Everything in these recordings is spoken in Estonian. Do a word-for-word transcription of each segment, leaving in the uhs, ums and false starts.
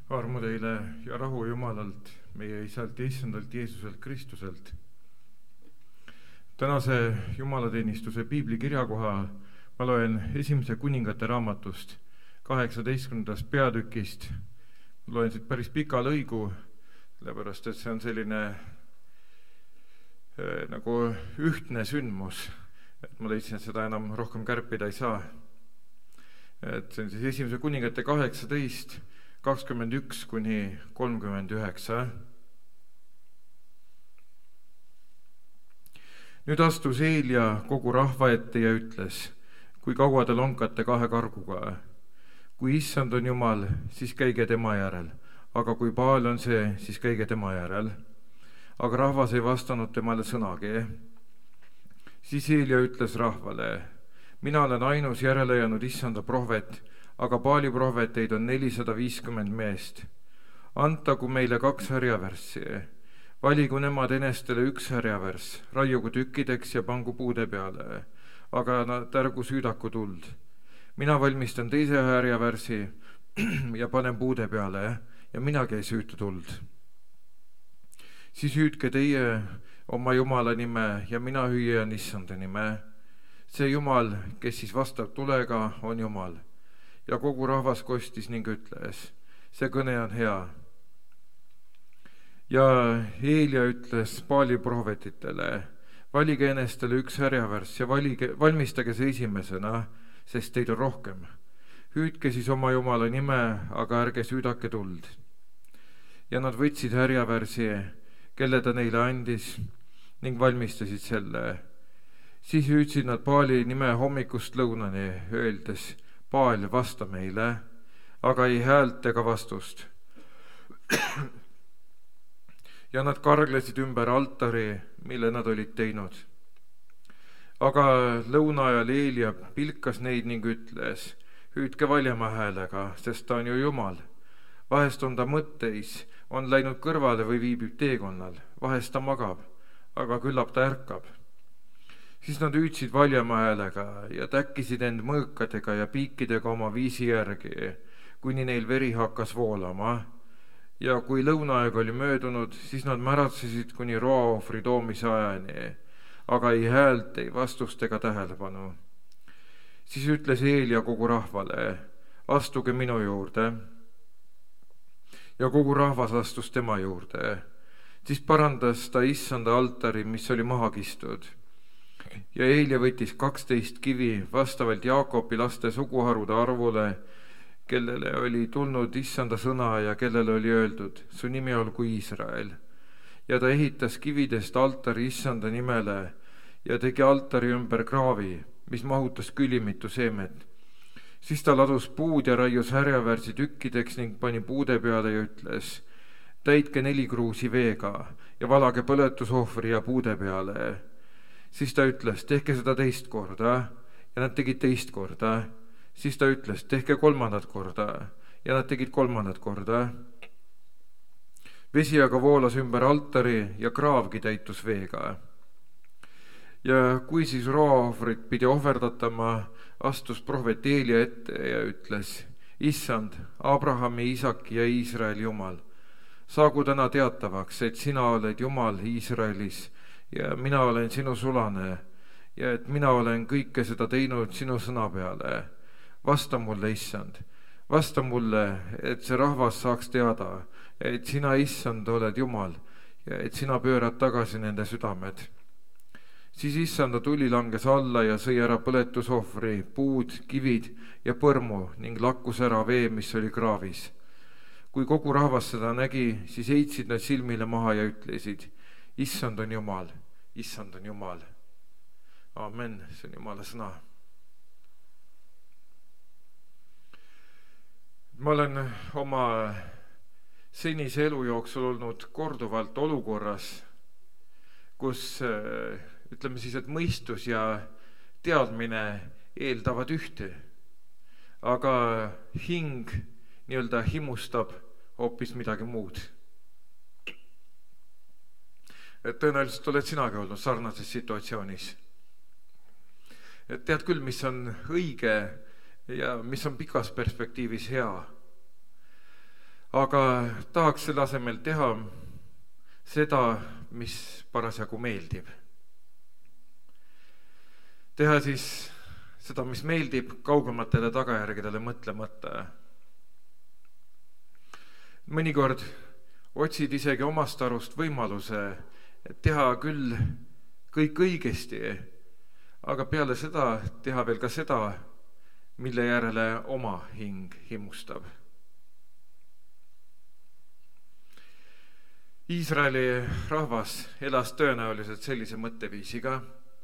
Armu teile ja rahu Jumalalt, meie Isalt ja Issandalt Jeesuselt Kristuselt. Tänase jumalateenistuse piibli kirjakoha ma loen esimese kuningate raamatust kaheksateistkümnendast peatükist. Loen siit päris pika lõigu, sellepärast et see on selline eh, nagu ühtne sündmus, et ma leidsin, et seda enam rohkem kärpida ei saa. Et see on siis esimese kuningate kaheksateist, kakskümmend üks kuni kolmkümmend üheksa. Nüüd astus Eelia kogu rahva ette ja ütles, kui kaua te lonkate kahe karguga. Kui Issand on Jumal, siis käige tema järel, aga kui Baal on see, siis käige tema järel. Aga rahvas ei vastanud temale sõnagi. Siis Eelia ütles rahvale, mina olen ainus järele jäänud Issanda prohvet, aga Baali prohveteid on nelisada viiskümmend meest. Antagu meile kaks härjavärssi. Valigu nemad enestele üks härjavärss, raiugu tükkideks ja pangu puude peale, aga nad ärgu süüdaku tuld. Mina valmistan teise härjavärsi ja panen puude peale ja minagi ei süüta tuld. Siis hüüdke teie oma Jumala nime ja mina hüüan Issanda nime. See Jumal, kes siis vastab tulega, on Jumal. Ja kogu rahvas kostis ning ütles, see kõne on hea. Ja Eelia ütles Baali prohvetitele, valige enestele üks härjavärss ja valige, valmistage see esimesena, sest teid on rohkem. Hüüdke siis oma Jumala nime, aga ärge süüdake tuld. Ja nad võtsid härjavärsi, kelle ta neile andis, ning valmistasid selle. Siis hüüdsid nad Baali nime hommikust lõunani, öeldes, Baal, vasta meile, aga ei häält ega vastust. Ja nad karglesid ümber altari, mille nad olid teinud. Aga lõuna ajal Eelia pilkas neid ning ütles, hüüdke valjema häälega, sest ta on ju Jumal. Vahest on ta mõtteis, on läinud kõrvale või viibib teekonnal, vahest ta magab, aga küllap ta ärkab. Siis nad hüüdsid valjama häälega ja täkkisid end mõõkadega ja piikidega oma viisi järgi, kuni neil veri hakkas voolama. Ja kui lõunaaeg oli möödunud, siis nad märatsesid kuni roaohvri toomise ajani, aga ei häält, ei vastust ega tähelepanu. Siis ütles Eelia kogu rahvale, astuge minu juurde. Ja kogu rahvas astus tema juurde. Siis parandas ta Issanda altari, mis oli maha kistud. Ja Eelia võttis kaksteist kivi vastavalt Jaakobi laste suguharude arvule, kellele oli tulnud Issanda sõna ja kellele oli öeldud, su nimi olgu Iisrael. Ja ta ehitas kividest altari Issanda nimele ja tegi altari ümber kraavi, mis mahutas külimitu seemet. Siis ta ladus puud ja raius härjavärsi tükkideks ning pani puude peale ja ütles, täitke neli kruusi veega ja valage põletusohvri ja puude peale. Siis ta ütles, tehke seda teist korda ja nad tegid teist korda. Siis ta ütles, tehke kolmandat korda ja nad tegid kolmandat korda. Vesi aga voolas ümber altari ja kraavgi täitus veega. Ja kui siis roaohvrit pidi ohverdatama, astus prohvet Eelia ette ja ütles, Issand, Abrahami, Isaki ja Iisraeli Jumal, saagu täna teatavaks, et sina oled Jumal Iisraelis ja mina olen sinu sulane ja et mina olen kõike seda teinud sinu sõna peale. Vasta mulle, Issand, vasta mulle, et see rahvas saaks teada, et sina, Issand, oled Jumal ja et sina pöörad tagasi nende südamed. Siis Issanda tuli langes alla ja sõi ära põletusohvri, puud, kivid ja põrmu ning lakkus ära vee, mis oli kraavis. Kui kogu rahvas seda nägi, siis heitsid nad silmile maha ja ütlesid, Issand on Jumal, Issand on Jumal. Amen, see on Jumala sõna. Ma olen oma senise elu jooksul olnud korduvalt olukorras, kus ütleme siis, et mõistus ja teadmine eeldavad ühte, aga hing nii-öelda himustab hoopis midagi muud. Et tõenäoliselt oled sinagi olnud sarnases situatsioonis. Et tead küll, mis on õige ja mis on pikas perspektiivis hea. aga tahaks selle asemel teha seda, mis parasjagu meeldib. Teha siis seda, mis meeldib, kaugematele tagajärgedele mõtlemata. Mõnikord otsid isegi omast arust võimaluse teha küll kõik õigesti, aga peale seda teha veel ka seda, mille järele oma hing himustab. Iisraeli rahvas elas tõenäoliselt sellise mõtteviisiga.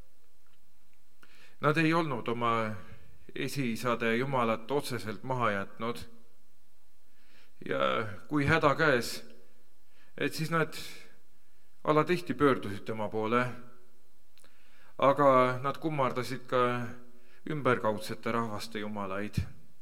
Nad ei olnud oma esiisade jumalat otseselt maha jätnud ja kui häda käes, et siis nad alatihti pöördusid tema poole, aga nad kummardasid ka ümberkaudsete rahvaste jumalaid.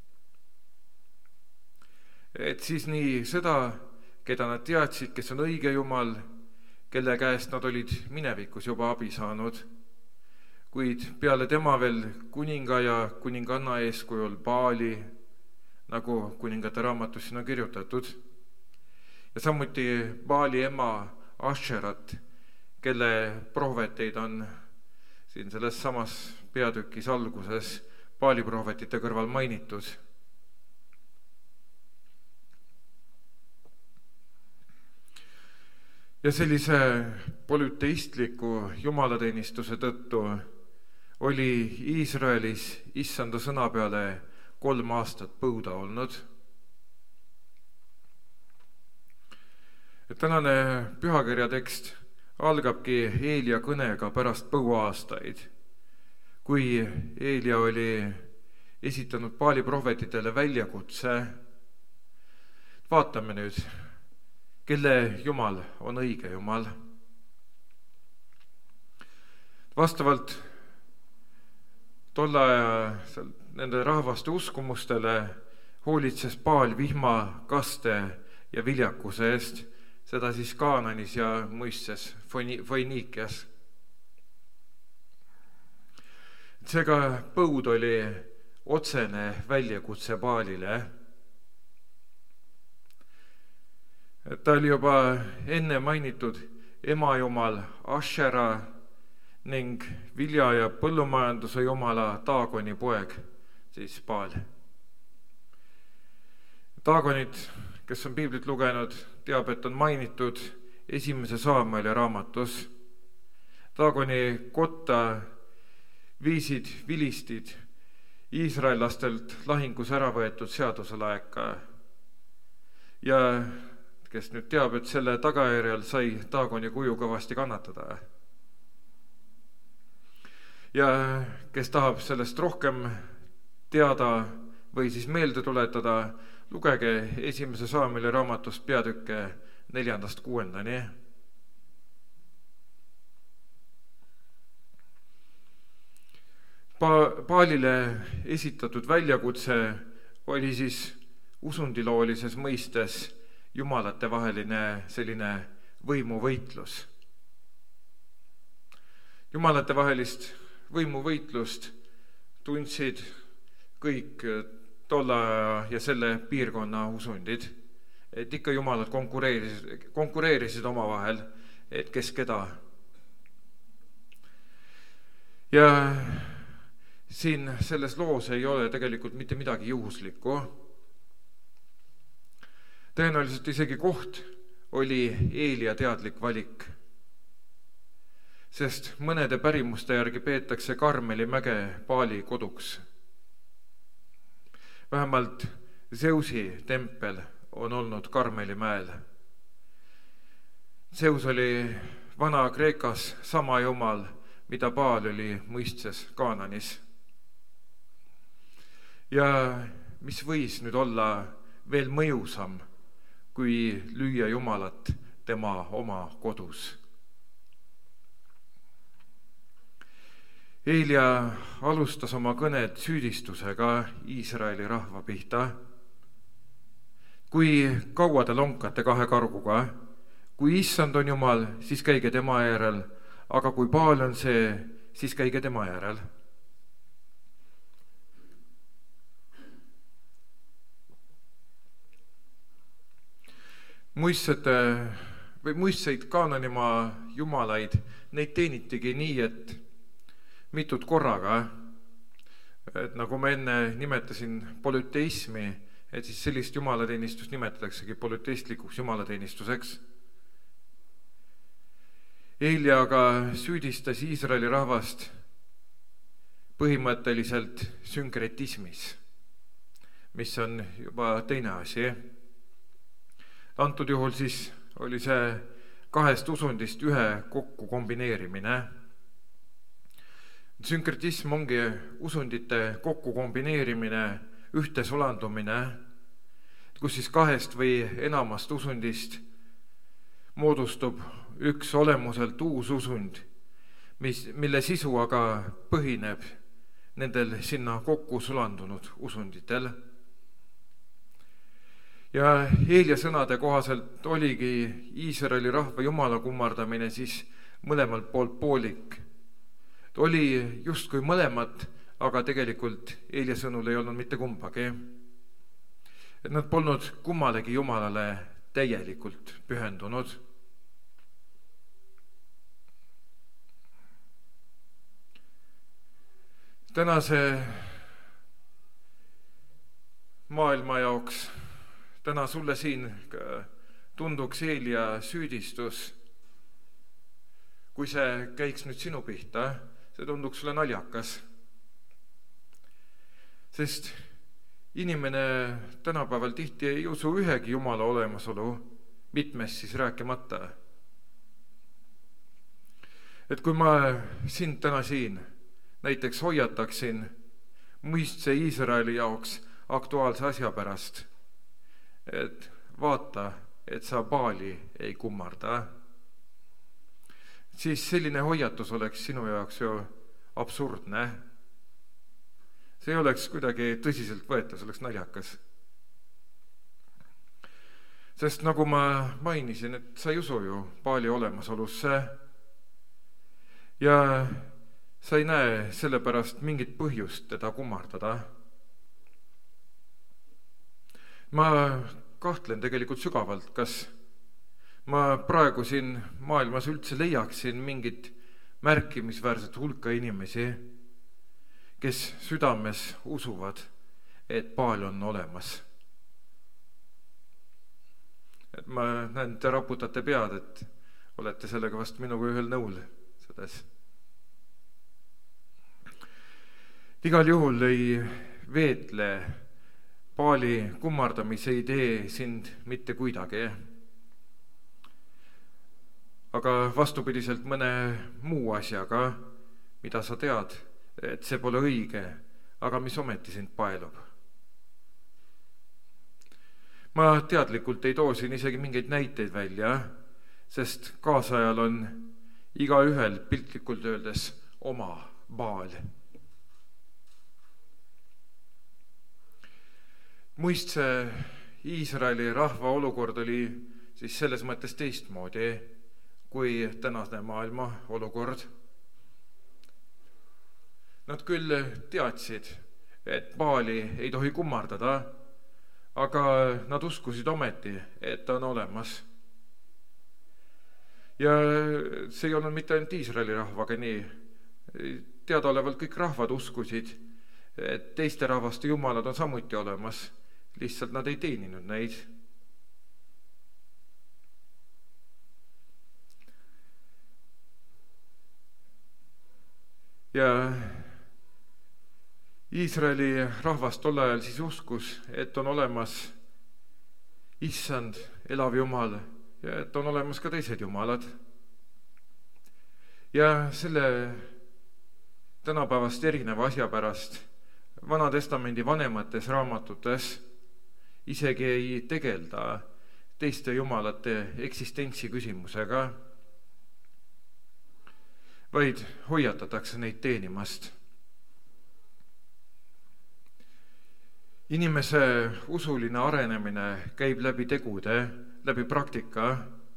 Et siis nii seda, keda nad teadsid, kes on õige jumal, kelle käest nad olid minevikus juba abi saanud, kuid peale tema veel kuninga ja kuninganna eeskujul Baali, nagu kuningate raamatus siin on kirjutatud, ja samuti Baali ema Asherat, kelle prohveteid on siin selles samas peatükis alguses Baali prohvetite kõrval mainitud. Ja sellise polüteistliku jumalateenistuse tõttu oli Iisraelis issanda sõna peale kolm aastat põuda olnud. Tänane pühakirja tekst algabki Eelia kõnega pärast põuaaastaid, kui Eelia oli esitanud Baali prohvetitele väljakutse. Vaatame nüüd, kelle jumal on õige jumal. Vastavalt tolle aja nende rahvaste uskumustele hoolitses Baal vihma, kaste ja viljakuse eest, seda siis Kaananis ja muistses Foiniikias. Seega põud oli otsene väljakutse Baalile. Ta oli juba enne mainitud emajumal Ashera ning vilja- ja põllumajanduse jumala Daagoni poeg, siis Baal. Daagonit, kes on piiblit lugenud, teab, et on mainitud esimese Saamueli raamatus. Daagoni kotta viisid vilistid iisraellastelt lahingus ära võetud seaduselaeka. Ja kes nüüd teab, et selle tagajärjel sai Daagoni kuju kõvasti kannatada. Ja kes tahab sellest rohkem teada või siis meelde tuletada, lugege esimese Saamueli raamatust peatükke neljandast kuuendani. Baalile esitatud väljakutse oli siis usundiloolises mõistes jumalate vaheline selline võimuvõitlus. Jumalate vahelist võimuvõitlust tundsid kõik tolle ja selle piirkonna usundid, et ikka jumalad konkureerisid, konkureerisid omavahel, et kes keda. Ja siin selles loos ei ole tegelikult mitte midagi juhuslikku. Tõenäoliselt isegi koht oli Eelia teadlik valik, sest mõnede pärimuste järgi peetakse Karmeli mäge Baali koduks. Vähemalt Zeusi tempel on olnud Karmeli mäel. Zeus oli Vana-Kreekas sama jumal, mida Baal oli mõistes Kaananis. Ja mis võis nüüd olla veel mõjusam, kui lüüa jumalat tema oma kodus. Eelia alustas oma kõned süüdistusega Iisraeli rahva pihta. Kui kaua te lonkate kahe karguga? Kui issand on jumal, siis käige tema järel, aga kui Baal on see, siis käige tema järel. muistsete või muistseid Kaananimaa jumalaid, neid teenitigi nii, et mitut korraga, et nagu ma enne nimetasin polüteismi, et siis sellist jumalateenistust nimetataksegi polüteistlikuks jumalateenistuseks. Eelia aga süüdistas Iisraeli rahvast põhimõtteliselt sünkretismis, mis on juba teine asi. Antud juhul siis oli see kahest usundist ühe kokku kombineerimine. Sünkretism ongi usundite kokku kombineerimine, ühte sulandumine, kus siis kahest või enamast usundist moodustub üks olemuselt uus usund, mis, mille sisu aga põhineb nendel sinna kokku sulandunud usunditel. Ja Eelia sõnade kohaselt oligi Iisraeli rahva jumala kummardamine siis mõlemalt poolt poolik. Ta oli justkui mõlemat, aga tegelikult Eelia sõnul ei olnud mitte kumbagi. Et nad polnud kummalegi jumalale täielikult pühendunud. Tänase maailma jaoks, täna sulle siin tunduks Eelia süüdistus, kui see käiks nüüd sinu pihta, see tunduks sulle naljakas. Sest inimene tänapäeval tihti ei usu ühegi jumala olemasolu, mitmest siis rääkimata. Et kui ma sind täna siin näiteks hoiataksin mõistse Iisraeli jaoks aktuaalse asja pärast, et vaata, et sa Baali ei kummarda, siis selline hoiatus oleks sinu jaoks ju absurdne. See ei oleks kuidagi tõsiselt võetav, see oleks naljakas. Sest nagu ma mainisin, et sa ei usu ju Baali olemasolusse ja sa ei näe sellepärast mingit põhjust teda kummardada. Ma kahtlen tegelikult sügavalt, kas ma praegu siin maailmas üldse leiaksin mingit märkimisväärset hulka inimesi, kes südames usuvad, et Baal on olemas. Et ma näen, te raputate pead, et olete sellega vast minuga ühel nõul selles. Igal juhul ei veetle Baali kummardamise idee sind mitte kuidagi. Aga vastupidiselt mõne muu asjaga, mida sa tead, et see pole õige, aga mis ometi sind paelub. Ma teadlikult ei too siin isegi mingeid näiteid välja, sest kaasajal on igaühel piltlikult öeldes oma Baal. Muistse Iisraeli rahva olukord oli siis selles mõttes teistmoodi kui tänase maailma olukord. Nad küll teadsid, et Baali ei tohi kummardada, aga nad uskusid ometi, et ta on olemas. Ja see ei olnud mitte ainult Iisraeli rahvaga nii. Teadaolevalt kõik rahvad uskusid, et teiste rahvaste jumalad on samuti olemas. Lihtsalt nad ei teeninud neid. Ja Iisraeli rahvas tol ajal siis uskus, et on olemas issand, elav jumal ja et on olemas ka teised jumalad. Ja selle tänapäevast erineva asja pärast Vana Testamendi vanemates raamatutes isegi ei tegelda teiste jumalate eksistentsi küsimusega, vaid hoiatatakse neid teenimast. Inimese usuline arenemine käib läbi tegude, läbi praktika.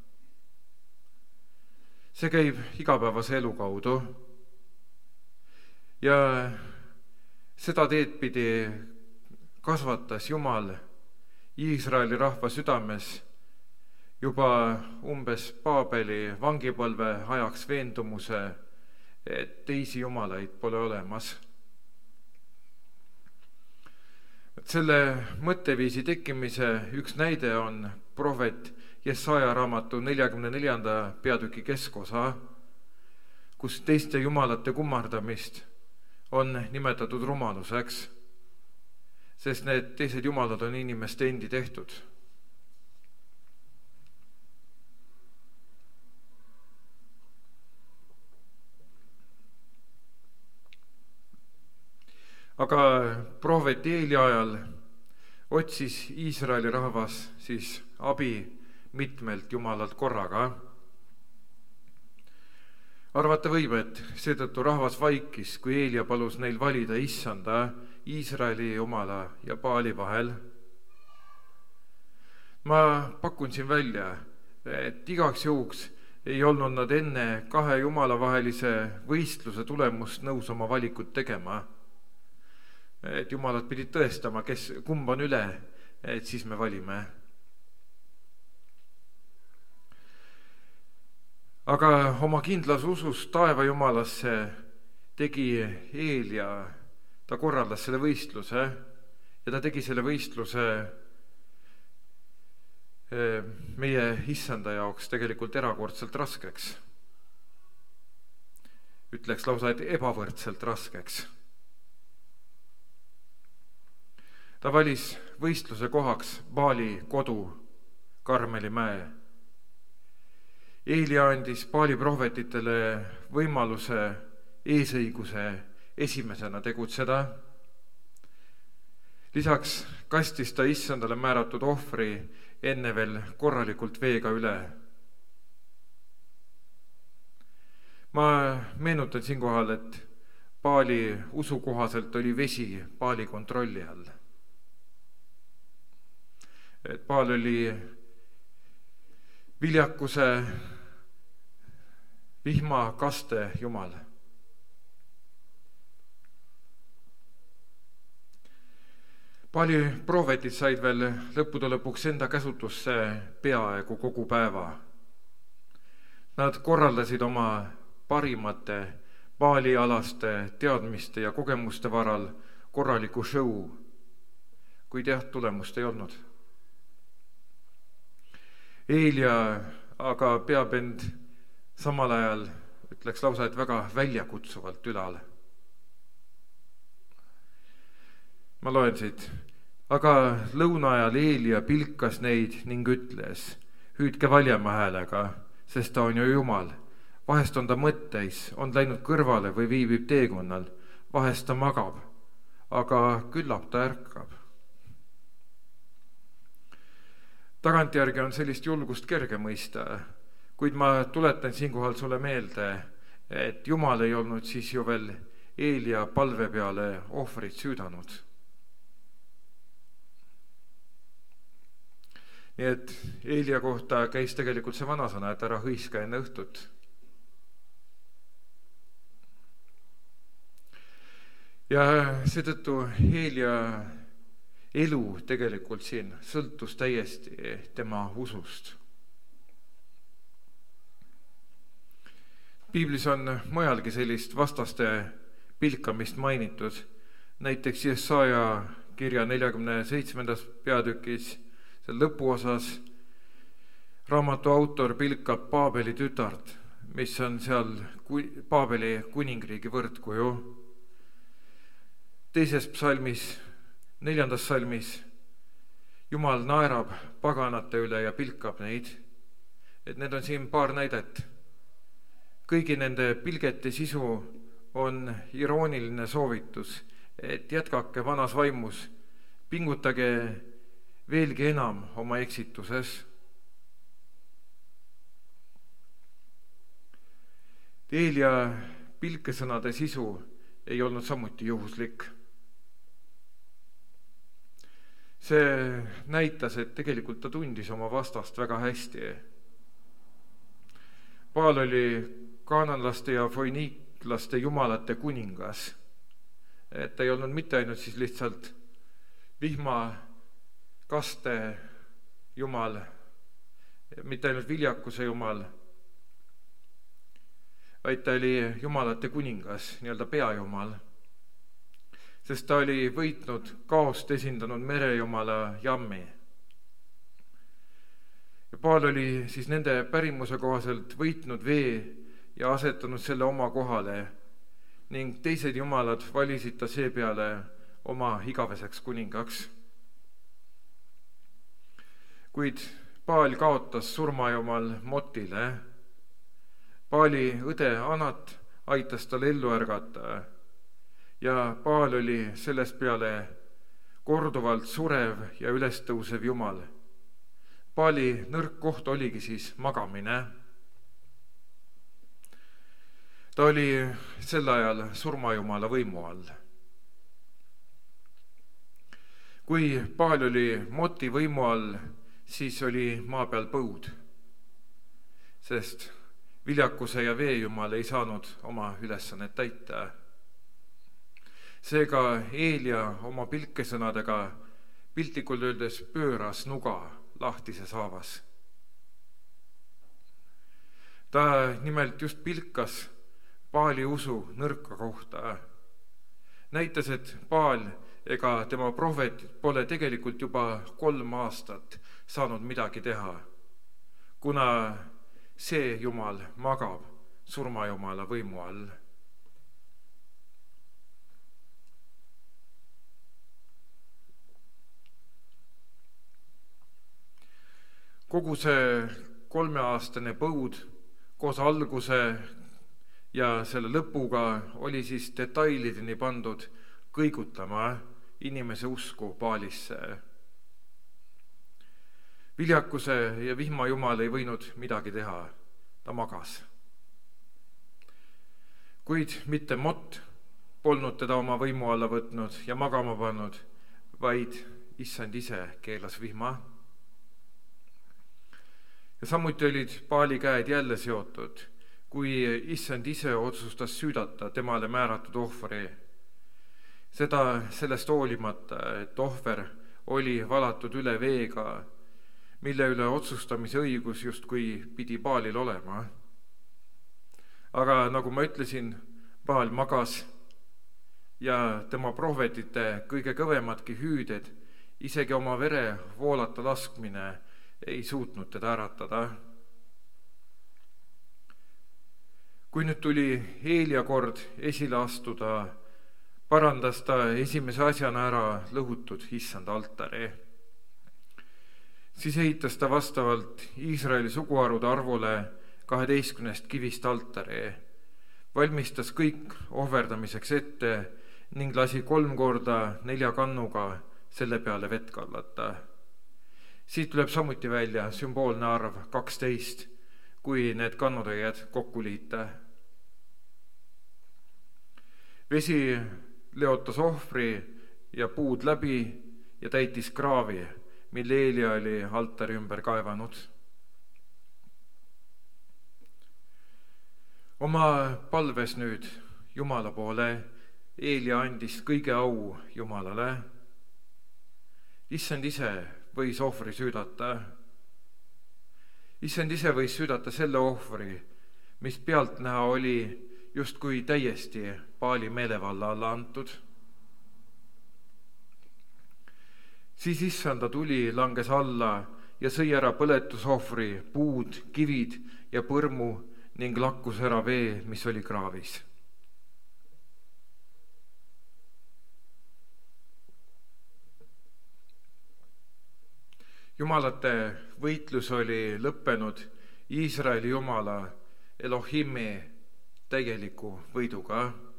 See käib igapäevase elu kaudu. Ja seda teed pidi kasvatas Jumal Iisraeli rahva südames juba umbes Paabeli vangipõlve ajaks veendumuse, et teisi jumalaid pole olemas. Selle mõtteviisi tekkimise üks näide on prohvet Jesaja raamatu neljakümne neljanda peatüki keskosa, kus teiste jumalate kummardamist on nimetatud rumaluseks, sest need teised jumalad on inimeste endi tehtud. Aga prohvet Eeli ajal otsis Iisraeli rahvas siis abi mitmelt jumalalt korraga. Arvata võib, et seetõttu rahvas vaikis, kui Eelia palus neil valida issanda, Iisraeli jumala ja Baali vahel. Ma pakun siin välja, et igaks juhuks ei olnud nad enne kahe jumala vahelise võistluse tulemust nõus oma valikut tegema. Et jumalad pidid tõestama, kes kumb on üle, et siis me valime. Aga oma kindlas usus taeva jumalasse tegi Eelia, ta korraldas selle võistluse ja ta tegi selle võistluse meie issanda jaoks tegelikult erakordselt raskeks. Ütleks lausa, et ebavõrdselt raskeks. Ta valis võistluse kohaks Baali kodu Karmeli mäe. Eelia andis Baali prohvetitele võimaluse eesõiguse esimesena tegutseda. Lisaks kastis ta issandale määratud ohvri enne veel korralikult veega üle. Ma meenutan siinkohal, et Baali usu kohaselt oli vesi Baali kontrolli all. Et Baal oli viljakuse, vihma, kaste jumal. Baali prohvetid said veel lõppude lõpuks enda käsutusse peaaegu kogu päeva. Nad korraldasid oma parimate Baali-alaste teadmiste ja kogemuste varal korraliku show, kuid jah, tulemust ei olnud. Eelia aga peab end samal ajal, ütleks lausa, et väga väljakutsuvalt ülal. Ma loen siit. Aga lõuna ajal Eelia pilkas neid ning ütles, hüüdke valjema häälega, sest ta on ju jumal. Vahest on ta mõtteis, on läinud kõrvale või viibib teekonnal. Vahest ta magab, aga küllap ta ärkab. Tagantjärgi on sellist julgust kerge mõista, kuid ma tuletan siinkohal sulle meelde, et Jumal ei olnud siis ju veel Eelia palve peale ohvrit süüdanud. Nii et Eelia kohta käis tegelikult see vanasõna, et ära hõiska enne õhtut. Ja seetõttu Eelia elu tegelikult siin sõltus täiesti tema usust. Piiblis on mujalgi sellist vastaste pilkamist mainitud. Näiteks Jesaja kirja neljakümne seitsmendas peatükis, seal lõpuosas raamatu autor pilkab Paabeli tütart, mis on seal Paabeli kuningriigi võrdkuju. Teises psalmis, neljandas salmis Jumal naerab paganate üle ja pilkab neid. Et need on siin paar näidet. Kõigi nende pilgete sisu on irooniline soovitus, et jätkake vanas vaimus, pingutage veelgi enam oma eksituses. Eelia pilkesõnade sisu ei olnud samuti juhuslik. See näitas, et tegelikult ta tundis oma vastast väga hästi. Baal oli kaananlaste ja foiniiklaste jumalate kuningas. Et ta ei olnud mitte ainult siis lihtsalt vihma kaste jumal, mitte ainult viljakuse jumal, vaid ta oli jumalate kuningas, nii-öelda peajumal, sest ta oli võitnud kaost esindanud merejumala Jammi. Ja Paal oli siis nende pärimuse kohaselt võitnud vee ja asetanud selle oma kohale ning teised jumalad valisid ta seepeale oma igaveseks kuningaks. Kuid Paal kaotas surmajumal Motile. Paali õde Anat aitas tal ellu ärgata ja Paal oli sellest peale korduvalt surev ja ülestõusev jumal. Paali nõrk koht oligi siis magamine. Ta oli sel ajal surmajumala võimu all. Kui Paal oli Moti võimu all, siis oli maa peal põud, sest viljakuse ja veejumal ei saanud oma ülesannet täita. Seega Eelia oma pilkesõnadega piltlikult öeldes pööras nuga lahtises haavas. Ta nimelt just pilkas Paali usu nõrka kohta. Näitas, et Paal ega tema prohvetid pole tegelikult juba kolm aastat saanud midagi teha, kuna see jumal magab surmajumala võimu all. Kogu see kolmeaastane põud koos alguse ja selle lõpuga oli siis detailideni pandud kõigutama inimese usku Paalisse. Viljakuse ja vihma jumal ei võinud midagi teha, ta magas. Kuid mitte Mott polnud teda oma võimu alla võtnud ja magama pannud, vaid issand ise keelas vihma. Ja samuti olid Paali käed jälle seotud, kui issand ise otsustas süüdata temale määratud ohvri. Seda sellest hoolimata, et ohver oli valatud üle veega, mille üle otsustamise õigus justkui pidi Paalil olema. Aga nagu ma ütlesin, Paal magas ja tema prohvetite kõige kõvemadki hüüded, isegi oma vere voolata laskmine ei suutnud teda äratada. Kui nüüd tuli Eelia kord esile astuda, parandas ta esimese asjana ära lõhutud issand altari. Siis ehitas ta vastavalt Iisraeli suguharude arvule kaheteistkümnest kivist altari, valmistas kõik ohverdamiseks ette ning lasi kolm korda nelja kannuga selle peale vett kallata. Siit tuleb samuti välja sümboolne arv kaksteist, kui need kannutäied kokku liita. Vesi leotas ohvri ja puud läbi ja täitis kraavi, mille Eelia oli altari ümber kaevanud. Oma palves nüüd Jumala poole Eelia andis kõige au Jumalale. Issand ise võis ohvri süüdata. Issand ise võis süüdata selle ohvri, mis pealtnäha oli justkui täiesti Paali meelevalla alla antud. Siis issanda tuli langes alla ja sõi ära põletusohvri, puud, kivid ja põrmu ning lakkus ära vee, mis oli kraavis. Jumalate võitlus oli lõppenud Iisraeli jumala Elohimi täieliku võiduga.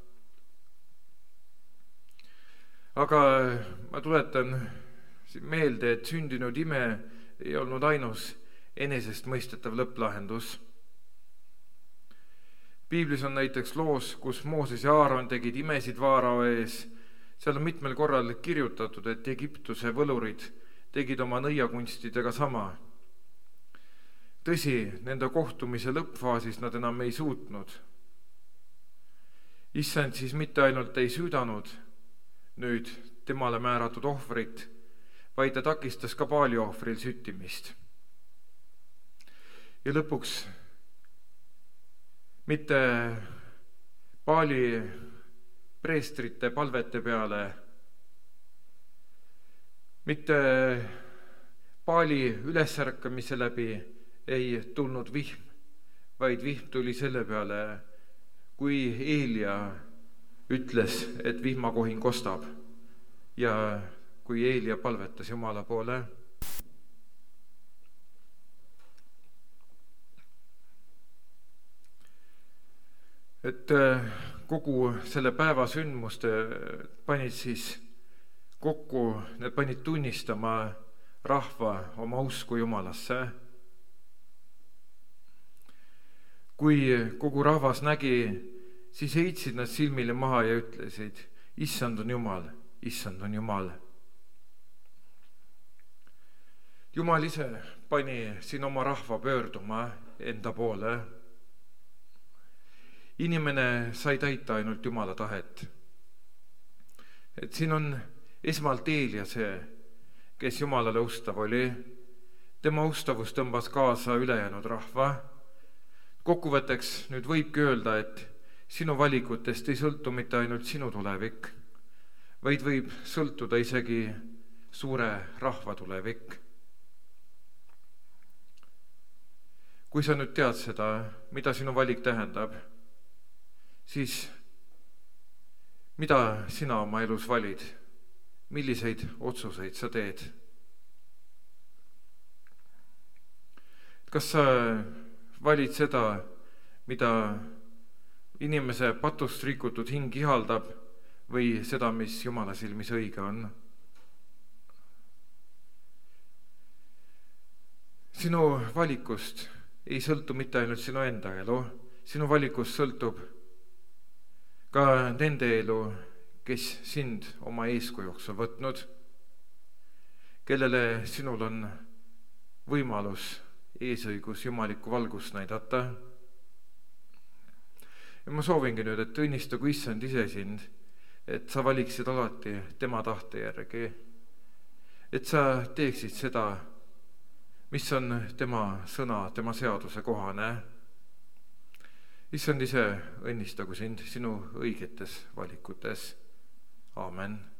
Aga ma tuletan meelde, et sündinud ime ei olnud ainus enesest mõistetav lõpplahendus. Piiblis on näiteks loos, kus Mooses ja Aaron tegid imesid Vaarao ees. Seal on mitmel korral kirjutatud, et Egiptuse võlurid tegid oma nõiakunstidega sama. Tõsi, nende kohtumise lõppfaasis nad enam ei suutnud. Issand siis mitte ainult ei süüdanud nüüd temale määratud ohvrit, vaid ta takistas ka Paali ohvril süttimist. ja lõpuks mitte Paali preestrite palvete peale, mitte Paali ülesärkamise läbi ei tulnud vihm, vaid vihm tuli selle peale, kui Eelia ütles, et vihmakohin kostab ja kui Eelia palvetas Jumala poole. Et kogu selle päeva sündmuste panid siis kokku, need panid tunnistama rahva oma usku Jumalasse. Kui kogu rahvas nägi, siis heitsid nad silmile maha ja ütlesid, issand on Jumal, issand on Jumal. Jumal ise pani siin oma rahva pöörduma enda poole. Inimene sai täita ainult Jumala tahet. Et siin on esmalt Eelia see, kes Jumalale ustav oli. Tema ustavus tõmbas kaasa ülejäänud rahva. Kokkuvõtteks nüüd võibki öelda, et sinu valikutest ei sõltu mitte ainult sinu tulevik, vaid võib sõltuda isegi suure rahva tulevik. Kui sa nüüd tead seda, mida sinu valik tähendab, siis mida sina oma elus valid? Milliseid otsuseid sa teed? Kas sa valid seda, mida inimese patust rikutud hing ihaldab või seda, mis Jumala silmis õige on? Sinu valikust ei sõltu mitte ainult sinu enda elu, sinu valikust sõltub ka nende elu, kes sind oma eeskujuks on võtnud, kellele sinul on võimalus eesõigus jumalikku valgust näidata. Ja ma soovingi nüüd, et õnnistagu issand ise sind, et sa valiksid alati tema tahte järgi, et sa teeksid seda, mis on tema sõna, tema seaduse kohane. Issand ise õnnistagu sind sinu õigetes valikutes. Aamen.